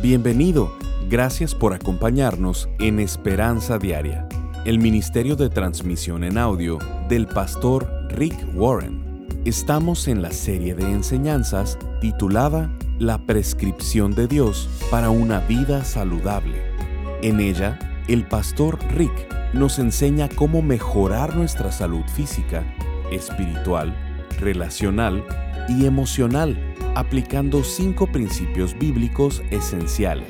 Bienvenido. Gracias por acompañarnos en Esperanza Diaria, el ministerio de transmisión en audio del pastor Rick Warren. Estamos en la serie de enseñanzas titulada La prescripción de Dios para una vida saludable. En ella, el pastor Rick nos enseña cómo mejorar nuestra salud física, espiritual, relacional y emocional, aplicando 5 principios bíblicos esenciales.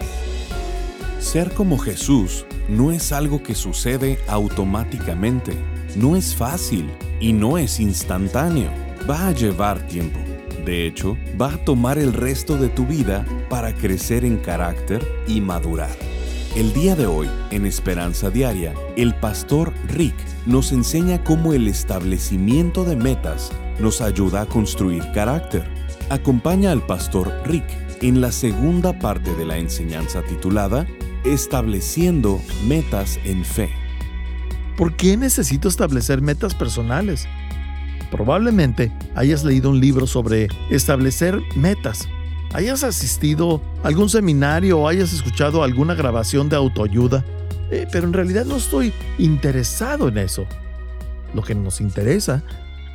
Ser como Jesús no es algo que sucede automáticamente, no es fácil y no es instantáneo. Va a llevar tiempo. De hecho, va a tomar el resto de tu vida para crecer en carácter y madurar. El día de hoy, en Esperanza Diaria, el pastor Rick nos enseña cómo el establecimiento de metas nos ayuda a construir carácter. Acompaña al pastor Rick en la segunda parte de la enseñanza titulada Estableciendo metas en fe. ¿Por qué necesito establecer metas personales? Probablemente hayas leído un libro sobre establecer metas, hayas asistido a algún seminario o hayas escuchado alguna grabación de autoayuda, pero en realidad no estoy interesado en eso. Lo que nos interesa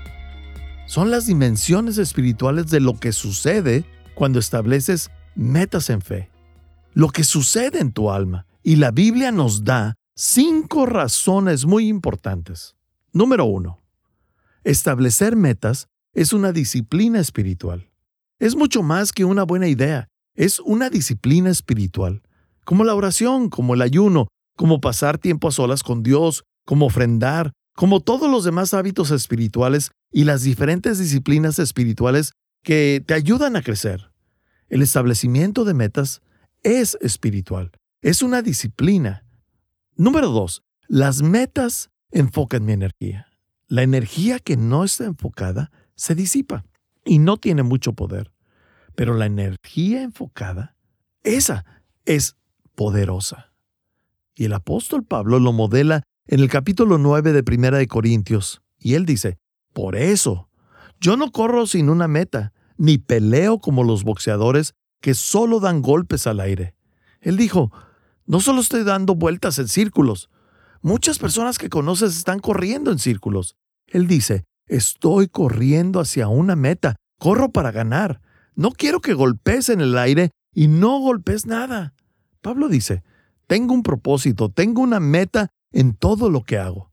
son las dimensiones espirituales de lo que sucede cuando estableces metas en fe. Lo que sucede en tu alma. Y la Biblia nos da 5 razones muy importantes. Número 1. Establecer metas es una disciplina espiritual. Es mucho más que una buena idea. Es una disciplina espiritual. Como la oración, como el ayuno, como pasar tiempo a solas con Dios, como ofrendar, como todos los demás hábitos espirituales y las diferentes disciplinas espirituales que te ayudan a crecer. El establecimiento de metas es espiritual. Es una disciplina. Número 2. Las metas enfocan mi energía. La energía que no está enfocada se disipa y no tiene mucho poder. Pero la energía enfocada, esa es poderosa. Y el apóstol Pablo lo modela en el capítulo 9 de 1 de Corintios. Y él dice, por eso, yo no corro sin una meta, ni peleo como los boxeadores que solo dan golpes al aire. Él dijo, no solo estoy dando vueltas en círculos. Muchas personas que conoces están corriendo en círculos. Él dice, estoy corriendo hacia una meta. Corro para ganar. No quiero que golpees en el aire y no golpees nada. Pablo dice, tengo un propósito, tengo una meta en todo lo que hago.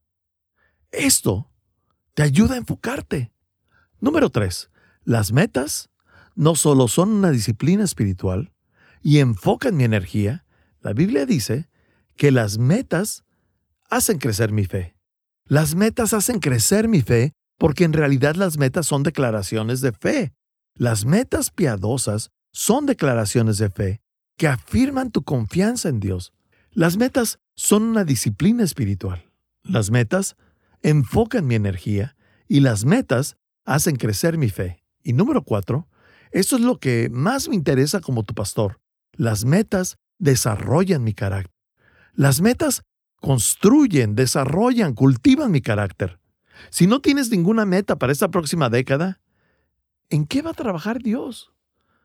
Esto te ayuda a enfocarte. Número 3. Las metas no solo son una disciplina espiritual y enfocan mi energía. La Biblia dice que las metas hacen crecer mi fe. Las metas hacen crecer mi fe porque en realidad las metas son declaraciones de fe. Las metas piadosas son declaraciones de fe que afirman tu confianza en Dios. Las metas son una disciplina espiritual. Las metas enfocan mi energía y las metas hacen crecer mi fe. Y número 4, esto es lo que más me interesa como tu pastor. Las metas desarrollan mi carácter. Las metas construyen, desarrollan, cultivan mi carácter. Si no tienes ninguna meta para esta próxima década, ¿en qué va a trabajar Dios?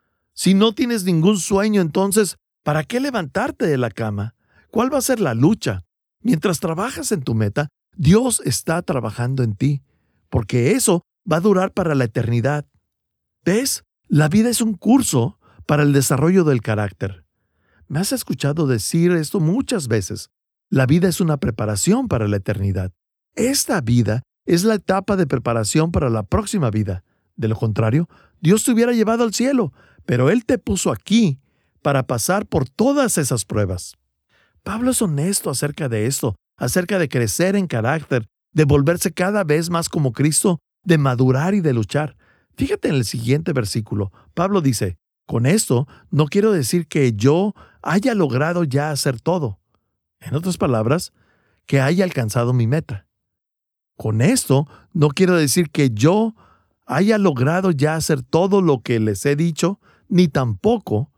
Si no tienes ningún sueño, entonces, ¿para qué levantarte de la cama? ¿Cuál va a ser la lucha? Mientras trabajas en tu meta, Dios está trabajando en ti, porque eso va a durar para la eternidad. ¿Ves? La vida es un curso para el desarrollo del carácter. Me has escuchado decir esto muchas veces. La vida es una preparación para la eternidad. Esta vida es la etapa de preparación para la próxima vida. De lo contrario, Dios te hubiera llevado al cielo, pero Él te puso aquí para pasar por todas esas pruebas. Pablo es honesto acerca de esto, acerca de crecer en carácter, de volverse cada vez más como Cristo, de madurar y de luchar. Fíjate en el siguiente versículo. Pablo dice, con esto no quiero decir que yo haya logrado ya hacer todo. En otras palabras, que haya alcanzado mi meta. Con esto no quiero decir que yo haya logrado ya hacer todo lo que les he dicho, ni tampoco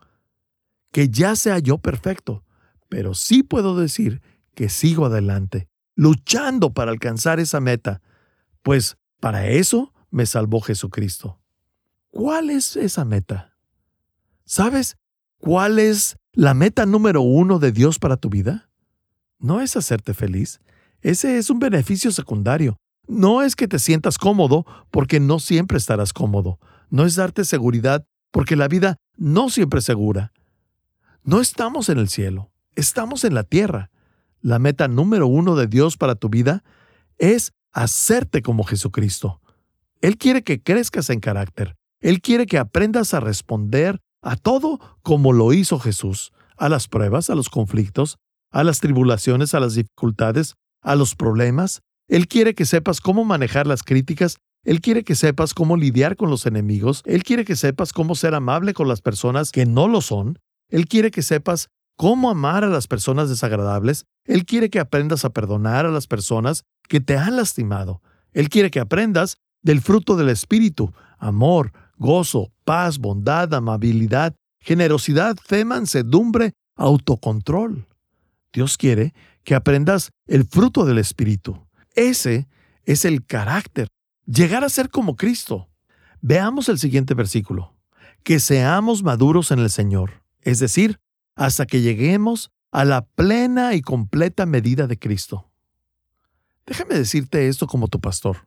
que ya sea yo perfecto. Pero sí puedo decir que sigo adelante, luchando para alcanzar esa meta, pues para eso me salvó Jesucristo. ¿Cuál es esa meta? ¿Sabes? ¿Cuál es la meta número 1 de Dios para tu vida? No es hacerte feliz. Ese es un beneficio secundario. No es que te sientas cómodo, porque no siempre estarás cómodo. No es darte seguridad, porque la vida no siempre es segura. No estamos en el cielo, estamos en la tierra. La meta número 1 de Dios para tu vida es hacerte como Jesucristo. Él quiere que crezcas en carácter. Él quiere que aprendas a responder a todo como lo hizo Jesús, a las pruebas, a los conflictos, a las tribulaciones, a las dificultades, a los problemas. Él quiere que sepas cómo manejar las críticas. Él quiere que sepas cómo lidiar con los enemigos. Él quiere que sepas cómo ser amable con las personas que no lo son. Él quiere que sepas cómo amar a las personas desagradables. Él quiere que aprendas a perdonar a las personas que te han lastimado. Él quiere que aprendas del fruto del Espíritu: amor, gozo, paz, bondad, amabilidad, generosidad, fe, mansedumbre, autocontrol. Dios quiere que aprendas el fruto del Espíritu. Ese es el carácter. Llegar a ser como Cristo. Veamos el siguiente versículo. Que seamos maduros en el Señor, es decir, hasta que lleguemos a la plena y completa medida de Cristo. Déjame decirte esto como tu pastor.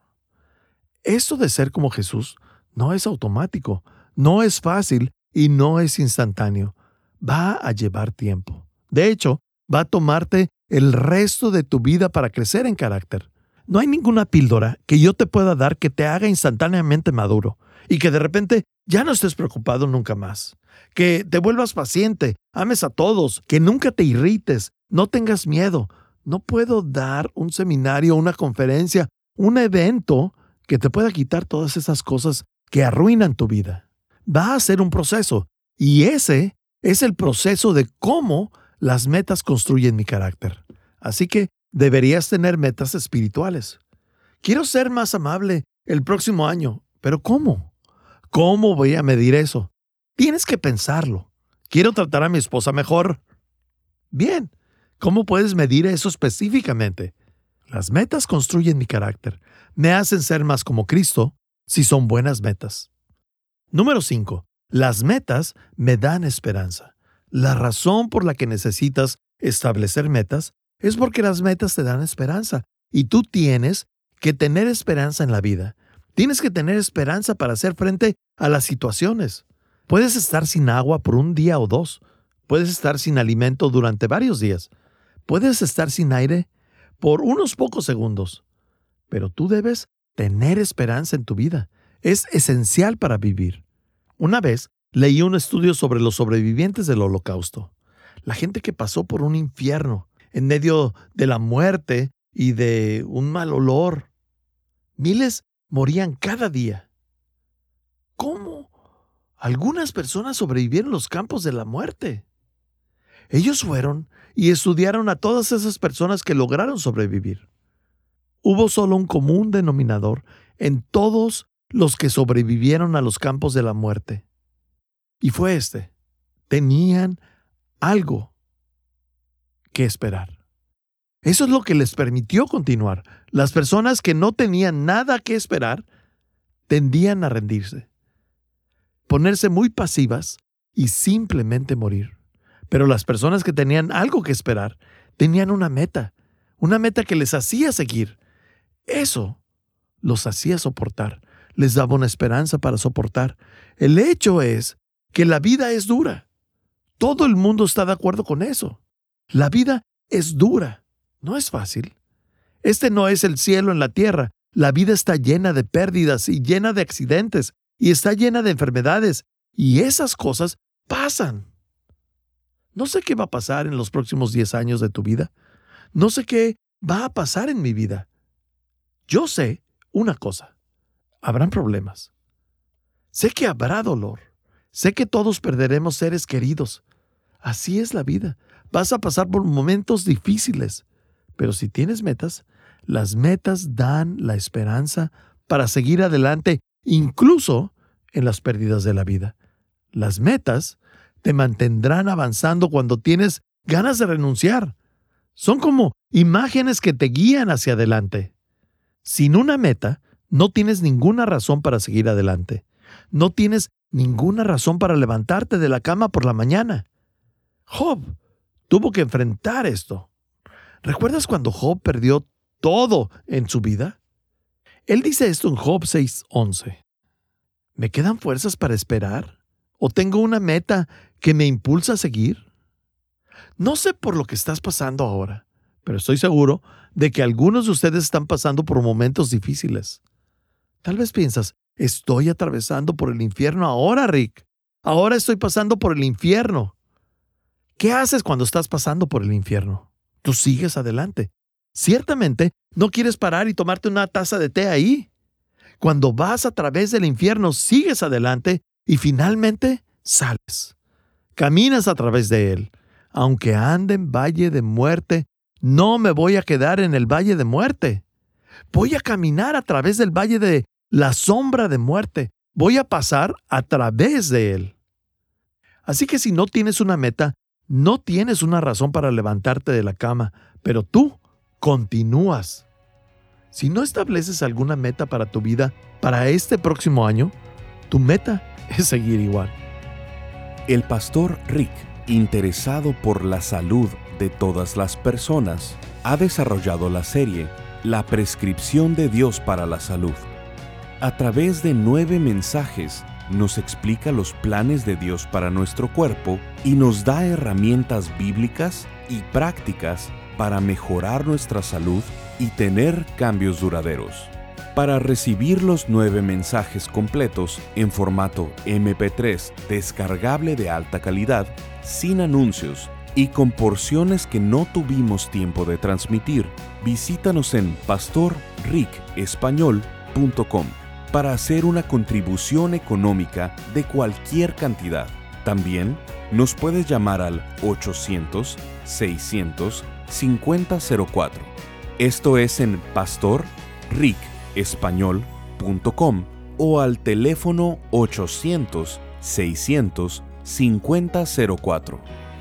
Esto de ser como Jesús no es automático, no es fácil y no es instantáneo. Va a llevar tiempo. De hecho, va a tomarte el resto de tu vida para crecer en carácter. No hay ninguna píldora que yo te pueda dar que te haga instantáneamente maduro y que de repente ya no estés preocupado nunca más. Que te vuelvas paciente, ames a todos, que nunca te irrites, no tengas miedo. No puedo dar un seminario, una conferencia, un evento que te pueda quitar todas esas cosas que arruinan tu vida. Va a ser un proceso, y ese es el proceso de cómo las metas construyen mi carácter. Así que deberías tener metas espirituales. Quiero ser más amable el próximo año, pero ¿cómo? ¿Cómo voy a medir eso? Tienes que pensarlo. Quiero tratar a mi esposa mejor. Bien, ¿cómo puedes medir eso específicamente? Las metas construyen mi carácter. Me hacen ser más como Cristo si son buenas metas. Número 5. Las metas me dan esperanza. La razón por la que necesitas establecer metas es porque las metas te dan esperanza. Y tú tienes que tener esperanza en la vida. Tienes que tener esperanza para hacer frente a las situaciones. Puedes estar sin agua por un día o dos. Puedes estar sin alimento durante varios días. Puedes estar sin aire por unos pocos segundos. Pero tú debes tener esperanza en tu vida. Es esencial para vivir. Una vez leí un estudio sobre los sobrevivientes del Holocausto. La gente que pasó por un infierno, en medio de la muerte y de un mal olor. Miles morían cada día. ¿Cómo? Algunas personas sobrevivieron los campos de la muerte. Ellos fueron y estudiaron a todas esas personas que lograron sobrevivir. Hubo solo un común denominador en todos los que sobrevivieron a los campos de la muerte. Y fue este: tenían algo que esperar. Eso es lo que les permitió continuar. Las personas que no tenían nada que esperar tendían a rendirse, ponerse muy pasivas y simplemente morir. Pero las personas que tenían algo que esperar tenían una meta que les hacía seguir. Eso los hacía soportar, les daba una esperanza para soportar. El hecho es que la vida es dura. Todo el mundo está de acuerdo con eso. La vida es dura, no es fácil. Este no es el cielo en la tierra. La vida está llena de pérdidas y llena de accidentes y está llena de enfermedades, y esas cosas pasan. No sé qué va a pasar en los próximos 10 años de tu vida. No sé qué va a pasar en mi vida. Yo sé una cosa: habrán problemas. Sé que habrá dolor. Sé que todos perderemos seres queridos. Así es la vida. Vas a pasar por momentos difíciles. Pero si tienes metas, las metas dan la esperanza para seguir adelante, incluso en las pérdidas de la vida. Las metas te mantendrán avanzando cuando tienes ganas de renunciar. Son como imágenes que te guían hacia adelante. Sin una meta, no tienes ninguna razón para seguir adelante. No tienes ninguna razón para levantarte de la cama por la mañana. Job tuvo que enfrentar esto. ¿Recuerdas cuando Job perdió todo en su vida? Él dice esto en Job 6:11. ¿Me quedan fuerzas para esperar? ¿O tengo una meta que me impulsa a seguir? No sé por lo que estás pasando ahora, pero estoy seguro de que algunos de ustedes están pasando por momentos difíciles. Tal vez piensas, estoy atravesando por el infierno ahora, Rick. Ahora estoy pasando por el infierno. ¿Qué haces cuando estás pasando por el infierno? Tú sigues adelante. Ciertamente, no quieres parar y tomarte una taza de té ahí. Cuando vas a través del infierno, sigues adelante y finalmente sales. Caminas a través de él. Aunque ande en valle de muerte, no me voy a quedar en el valle de muerte. Voy a caminar a través del valle de la sombra de muerte. Voy a pasar a través de él. Así que si no tienes una meta, no tienes una razón para levantarte de la cama, pero tú continúas. Si no estableces alguna meta para tu vida para este próximo año, tu meta es seguir igual. El pastor Rick, interesado por la salud de todas las personas, ha desarrollado la serie La prescripción de Dios para la salud. A través de 9 mensajes, nos explica los planes de Dios para nuestro cuerpo y nos da herramientas bíblicas y prácticas para mejorar nuestra salud y tener cambios duraderos. Para recibir los 9 mensajes completos en formato MP3 descargable de alta calidad, sin anuncios y con porciones que no tuvimos tiempo de transmitir, visítanos en pastorricespañol.com para hacer una contribución económica de cualquier cantidad. También nos puedes llamar al 800-600-5004. Esto es en pastorricespañol.com o al teléfono 800-600-5004.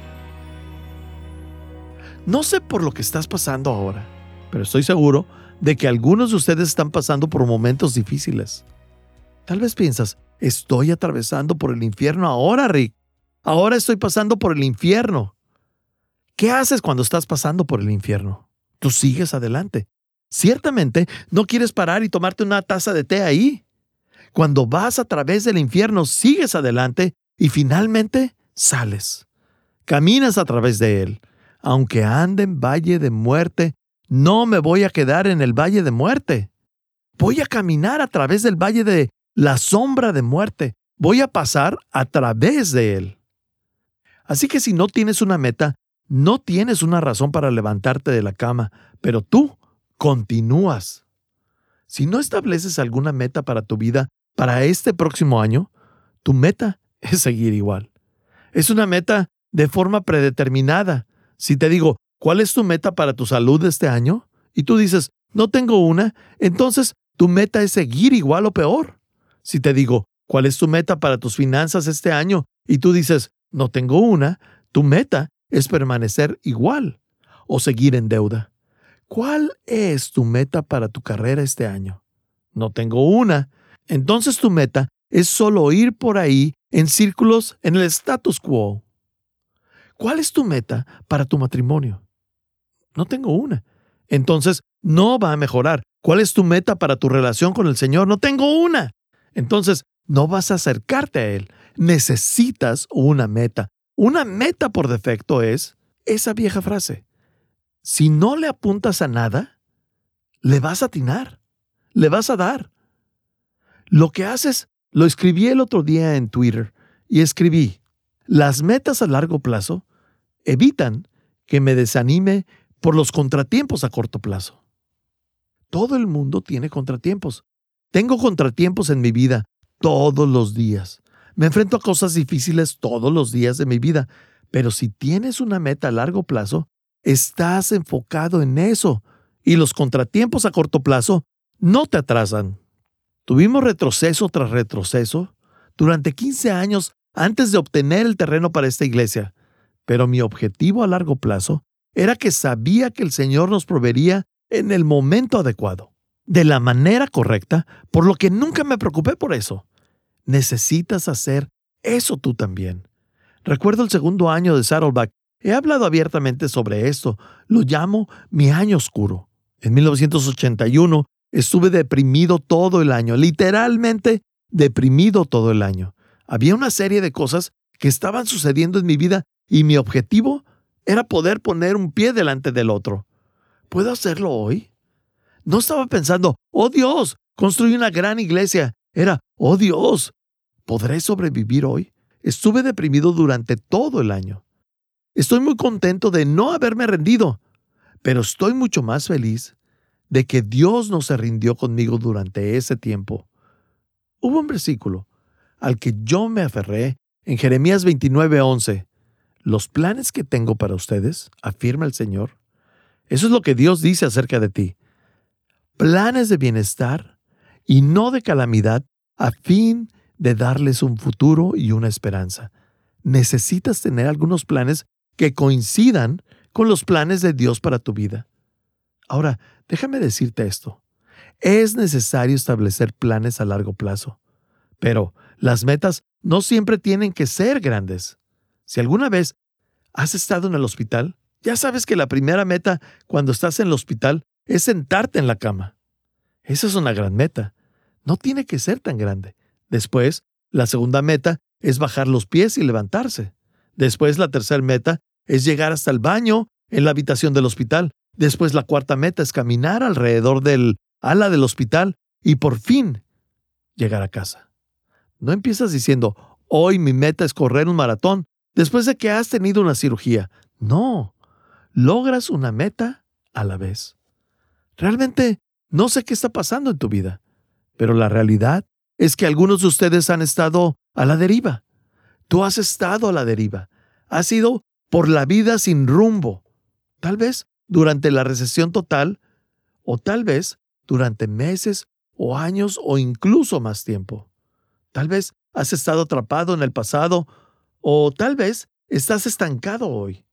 No sé por lo que estás pasando ahora, pero estoy seguro de que algunos de ustedes están pasando por momentos difíciles. Tal vez piensas, estoy atravesando por el infierno ahora, Rick. Ahora estoy pasando por el infierno. ¿Qué haces cuando estás pasando por el infierno? Tú sigues adelante. Ciertamente, no quieres parar y tomarte una taza de té ahí. Cuando vas a través del infierno, sigues adelante y finalmente sales. Caminas a través de él. Aunque ande en valle de muerte, no me voy a quedar en el valle de muerte. Voy a caminar a través del valle de la sombra de muerte. Voy a pasar a través de él. Así que si no tienes una meta, no tienes una razón para levantarte de la cama, pero tú continúas. Si no estableces alguna meta para tu vida para este próximo año, tu meta es seguir igual. Es una meta de forma predeterminada. Si te digo, ¿cuál es tu meta para tu salud este año? Y tú dices, no tengo una, entonces tu meta es seguir igual o peor. Si te digo, ¿cuál es tu meta para tus finanzas este año? Y tú dices, no tengo una, tu meta es permanecer igual o seguir en deuda. ¿Cuál es tu meta para tu carrera este año? No tengo una, entonces tu meta es solo ir por ahí en círculos en el status quo. ¿Cuál es tu meta para tu matrimonio? No tengo una. Entonces, no va a mejorar. ¿Cuál es tu meta para tu relación con el Señor? No tengo una. Entonces, no vas a acercarte a Él. Necesitas una meta. Una meta por defecto es esa vieja frase. Si no le apuntas a nada, le vas a atinar. Le vas a dar. Lo que haces, lo escribí el otro día en Twitter y escribí, las metas a largo plazo evitan que me desanime por los contratiempos a corto plazo. Todo el mundo tiene contratiempos. Tengo contratiempos en mi vida todos los días. Me enfrento a cosas difíciles todos los días de mi vida. Pero si tienes una meta a largo plazo, estás enfocado en eso. Y los contratiempos a corto plazo no te atrasan. Tuvimos retroceso tras retroceso durante 15 años antes de obtener el terreno para esta iglesia. Pero mi objetivo a largo plazo era que sabía que el Señor nos proveería en el momento adecuado, de la manera correcta, por lo que nunca me preocupé por eso. Necesitas hacer eso tú también. Recuerdo el segundo año de Saddleback. He hablado abiertamente sobre esto. Lo llamo mi año oscuro. En 1981 estuve deprimido todo el año, literalmente deprimido todo el año. Había una serie de cosas que estaban sucediendo en mi vida y mi objetivo era poder poner un pie delante del otro. ¿Puedo hacerlo hoy? No estaba pensando, oh Dios, construí una gran iglesia. Era, oh Dios, ¿podré sobrevivir hoy? Estuve deprimido durante todo el año. Estoy muy contento de no haberme rendido, pero estoy mucho más feliz de que Dios no se rindió conmigo durante ese tiempo. Hubo un versículo al que yo me aferré en Jeremías 29:11. Los planes que tengo para ustedes, afirma el Señor. Eso es lo que Dios dice acerca de ti. Planes de bienestar y no de calamidad, a fin de darles un futuro y una esperanza. Necesitas tener algunos planes que coincidan con los planes de Dios para tu vida. Ahora, déjame decirte esto. Es necesario establecer planes a largo plazo, pero las metas no siempre tienen que ser grandes. Si alguna vez has estado en el hospital, ya sabes que la primera meta cuando estás en el hospital es sentarte en la cama. Esa es una gran meta. No tiene que ser tan grande. Después, la segunda meta es bajar los pies y levantarse. Después, la tercera meta es llegar hasta el baño en la habitación del hospital. Después, la cuarta meta es caminar alrededor del ala del hospital y por fin llegar a casa. No empiezas diciendo, hoy mi meta es correr un maratón después de que has tenido una cirugía. No, logras una meta a la vez. Realmente no sé qué está pasando en tu vida, pero la realidad es que algunos de ustedes han estado a la deriva. Tú has estado a la deriva. Has ido por la vida sin rumbo. Tal vez durante la recesión total, o tal vez durante meses o años o incluso más tiempo. Tal vez has estado atrapado en el pasado o tal vez estás estancado hoy.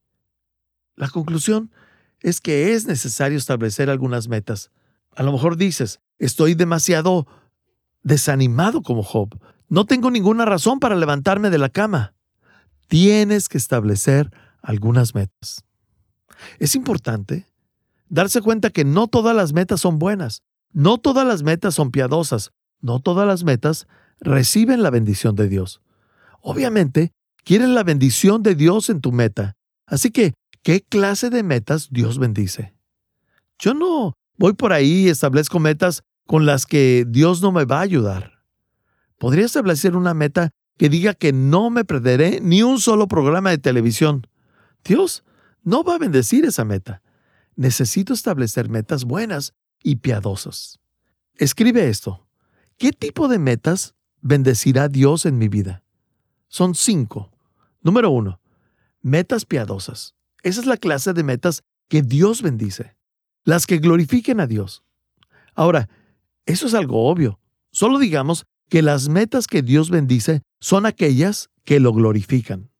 La conclusión es que es necesario establecer algunas metas. A lo mejor dices, estoy demasiado desanimado como Job. No tengo ninguna razón para levantarme de la cama. Tienes que establecer algunas metas. Es importante darse cuenta que no todas las metas son buenas. No todas las metas son piadosas. No todas las metas reciben la bendición de Dios. Obviamente, quieres la bendición de Dios en tu meta. Así que, ¿qué clase de metas Dios bendice? Yo no voy por ahí y establezco metas con las que Dios no me va a ayudar. Podría establecer una meta que diga que no me perderé ni un solo programa de televisión. Dios no va a bendecir esa meta. Necesito establecer metas buenas y piadosas. Escribe esto. ¿Qué tipo de metas bendecirá Dios en mi vida? Son 5. Número 1. Metas piadosas. Esa es la clase de metas que Dios bendice. Las que glorifiquen a Dios. Ahora, eso es algo obvio. Solo digamos que las metas que Dios bendice son aquellas que lo glorifican.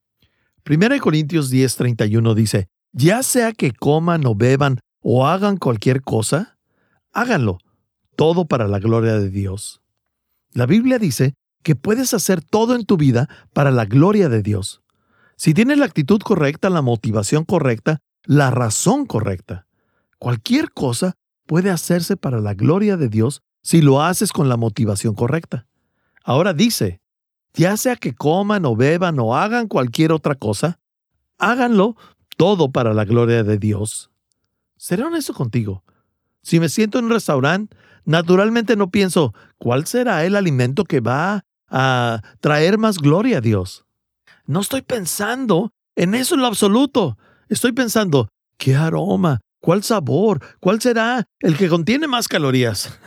1 Corintios 10:31 dice, ya sea que coman o beban o hagan cualquier cosa, háganlo, todo para la gloria de Dios. La Biblia dice que puedes hacer todo en tu vida para la gloria de Dios. Si tienes la actitud correcta, la motivación correcta, la razón correcta, cualquier cosa puede hacerse para la gloria de Dios si lo haces con la motivación correcta. Ahora dice, ya sea que coman o beban o hagan cualquier otra cosa, háganlo todo para la gloria de Dios. Seré honesto contigo. Si me siento en un restaurante, naturalmente no pienso, ¿cuál será el alimento que va a traer más gloria a Dios? No estoy pensando en eso en lo absoluto. Estoy pensando, ¿qué aroma? ¿Cuál sabor? ¿Cuál será el que contiene más calorías?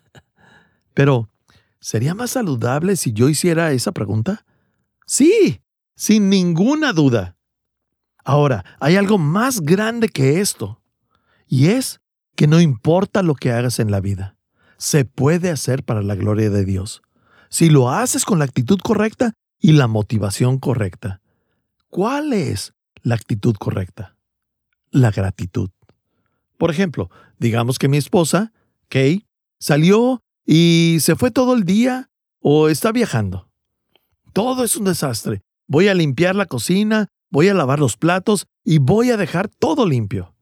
Pero, ¿sería más saludable si yo hiciera esa pregunta? Sí, sin ninguna duda. Ahora, hay algo más grande que esto, y es que no importa lo que hagas en la vida, se puede hacer para la gloria de Dios, si lo haces con la actitud correcta y la motivación correcta. ¿Cuál es la actitud correcta? La gratitud. Por ejemplo, digamos que mi esposa, Kay, salió y se fue todo el día o está viajando. Todo es un desastre. voy a limpiar la cocina, voy a lavar los platos y voy a dejar todo limpio.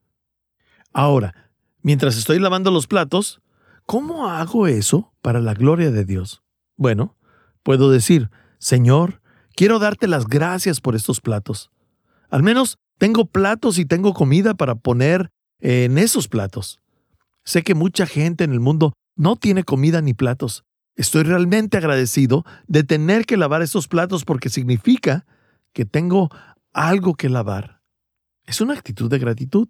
Ahora, mientras estoy lavando los platos, ¿cómo hago eso para la gloria de Dios? Bueno, puedo decir, Señor, quiero darte las gracias por estos platos. Al menos tengo platos y tengo comida para poner en esos platos. Sé que mucha gente en el mundo no tiene comida ni platos. Estoy realmente agradecido de tener que lavar estos platos porque significa que tengo algo que lavar. Es una actitud de gratitud.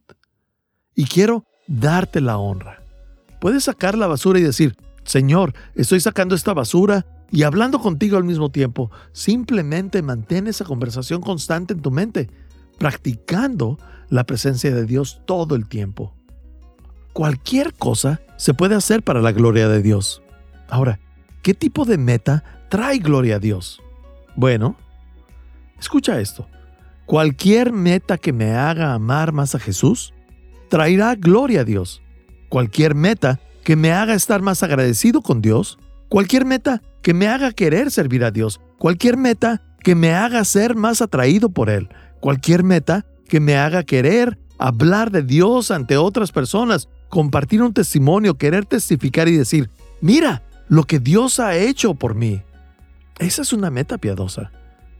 Y quiero darte la honra. Puedes sacar la basura y decir, Señor, estoy sacando esta basura y hablando contigo al mismo tiempo. Simplemente mantén esa conversación constante en tu mente, practicando la presencia de Dios todo el tiempo. Cualquier cosa se puede hacer para la gloria de Dios. Ahora, ¿qué tipo de meta trae gloria a Dios? Bueno, escucha esto. Cualquier meta que me haga amar más a Jesús traerá gloria a Dios. Cualquier meta que me haga estar más agradecido con Dios, cualquier meta que me haga querer servir a Dios, cualquier meta que me haga ser más atraído por Él, cualquier meta que me haga querer hablar de Dios ante otras personas, compartir un testimonio, querer testificar y decir, mira lo que Dios ha hecho por mí. Esa es una meta piadosa.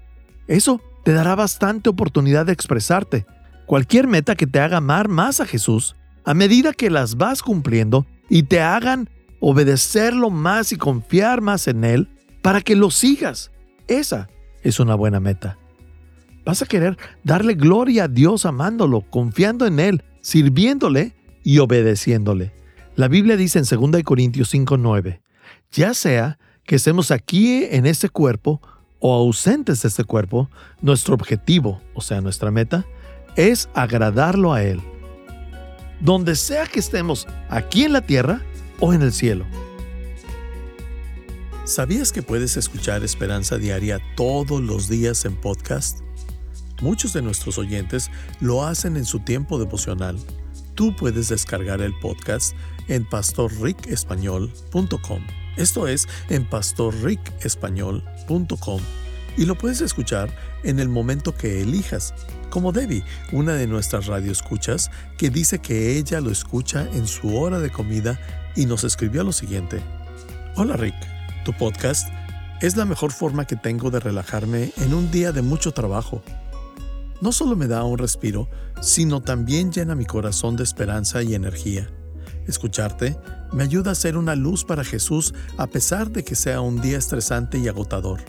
Eso te dará bastante oportunidad de expresarte. Cualquier meta que te haga amar más a Jesús, a medida que las vas cumpliendo y te hagan obedecerlo más y confiar más en Él para que lo sigas. Esa es una buena meta. Vas a querer darle gloria a Dios amándolo, confiando en Él, sirviéndole y obedeciéndole. La Biblia dice en 2 Corintios 5:9, ya sea que estemos aquí en este cuerpo o ausentes de este cuerpo, nuestro objetivo, o sea, nuestra meta, es agradarlo a Él. Donde sea que estemos, aquí en la tierra o en el cielo. ¿Sabías que puedes escuchar Esperanza Diaria todos los días en podcast? Muchos de nuestros oyentes lo hacen en su tiempo devocional. Tú puedes descargar el podcast en pastorricespañol.com. Esto es, en pastorricespañol.com. Y lo puedes escuchar en el momento que elijas, como Debbie, una de nuestras radioescuchas, que dice que ella lo escucha en su hora de comida y nos escribió lo siguiente. Hola Rick, tu podcast es la mejor forma que tengo de relajarme en un día de mucho trabajo. No solo me da un respiro, sino también llena mi corazón de esperanza y energía. Escucharte me ayuda a ser una luz para Jesús a pesar de que sea un día estresante y agotador.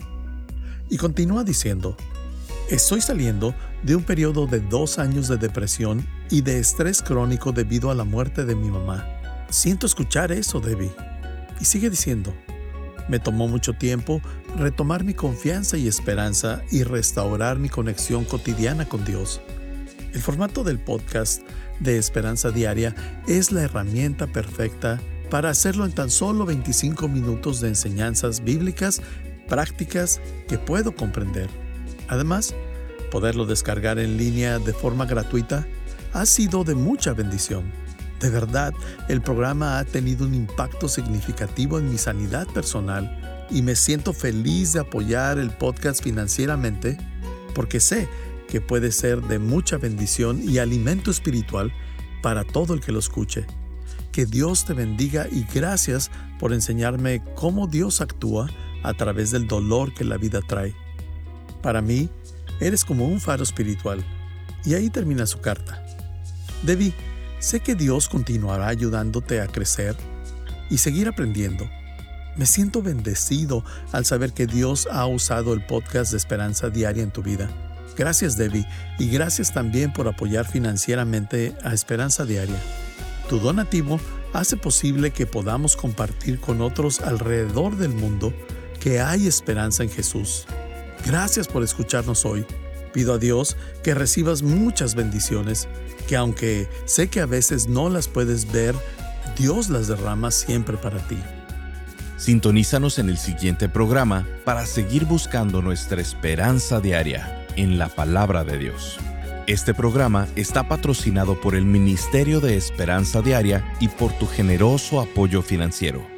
Y continúa diciendo, estoy saliendo de un periodo de 2 años de depresión y de estrés crónico debido a la muerte de mi mamá. Siento escuchar eso, Debbie. Y sigue diciendo, me tomó mucho tiempo retomar mi confianza y esperanza y restaurar mi conexión cotidiana con Dios. El formato del podcast de Esperanza Diaria es la herramienta perfecta para hacerlo en tan solo 25 minutos de enseñanzas bíblicas prácticas que puedo comprender. Además, poderlo descargar en línea de forma gratuita ha sido de mucha bendición. De verdad, el programa ha tenido un impacto significativo en mi sanidad personal y me siento feliz de apoyar el podcast financieramente porque sé que puede ser de mucha bendición y alimento espiritual para todo el que lo escuche. Que Dios te bendiga y gracias por enseñarme cómo Dios actúa a través del dolor que la vida trae. Para mí, eres como un faro espiritual. Y ahí termina su carta. Debbie, sé que Dios continuará ayudándote a crecer y seguir aprendiendo. Me siento bendecido al saber que Dios ha usado el podcast de Esperanza Diaria en tu vida. Gracias, Debbie, y gracias también por apoyar financieramente a Esperanza Diaria. Tu donativo hace posible que podamos compartir con otros alrededor del mundo que hay esperanza en Jesús. Gracias por escucharnos hoy. Pido a Dios que recibas muchas bendiciones, que aunque sé que a veces no las puedes ver, Dios las derrama siempre para ti. Sintonízanos en el siguiente programa para seguir buscando nuestra esperanza diaria en la Palabra de Dios. Este programa está patrocinado por el Ministerio de Esperanza Diaria y por tu generoso apoyo financiero.